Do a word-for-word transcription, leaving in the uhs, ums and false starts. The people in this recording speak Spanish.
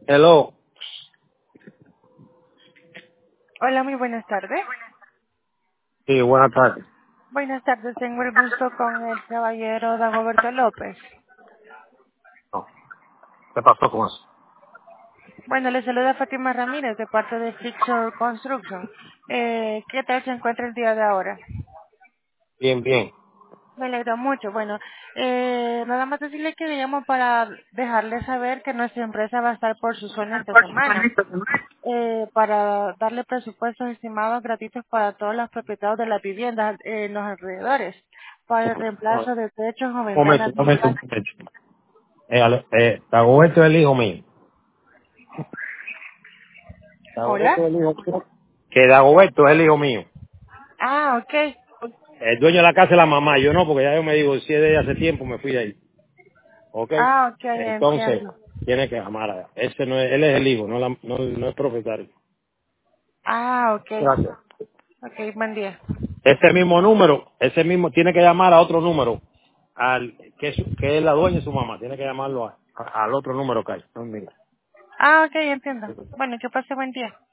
Hello. Hola, muy buenas tardes. Sí, buenas tardes. Buenas tardes, tengo el gusto con el caballero Dagoberto López. No, ¿qué pasó con eso? Bueno, le saluda Fátima Ramírez de parte de Fixer Construction. Eh, ¿Qué tal se encuentra el día de ahora? Bien, bien. Me alegro mucho. Bueno, eh, nada más decirle que le llamo para dejarle saber que nuestra empresa va a estar por su zona esta semana. Eh, para darle presupuestos estimados gratuitos para todos los propietarios de las viviendas en los alrededores, para el No, reemplazo de techos o un momento, ventanas un momento, un viejas. momento. Eh, Ale- eh, Dagoberto es el hijo mío. Hola. Dagoberto es el hijo mío. Que Dagoberto es el hijo mío. Ah, ok. El dueño de la casa es la mamá. Yo no, porque ya yo me divorcié de ella hace tiempo, me fui de ahí. ¿Ok? Ah, ok, Entonces, entiendo. tiene que llamar a ese no es, él es el hijo, no, la, no, no es propietario. Ah, ok. Gracias. Ok, buen día. Ese mismo número, ese mismo, tiene que llamar a otro número, al que es, que es la dueña de su mamá, tiene que llamarlo a- a- al otro número que hay. No, mira. Ah, ok, entiendo. Bueno, que pase buen día.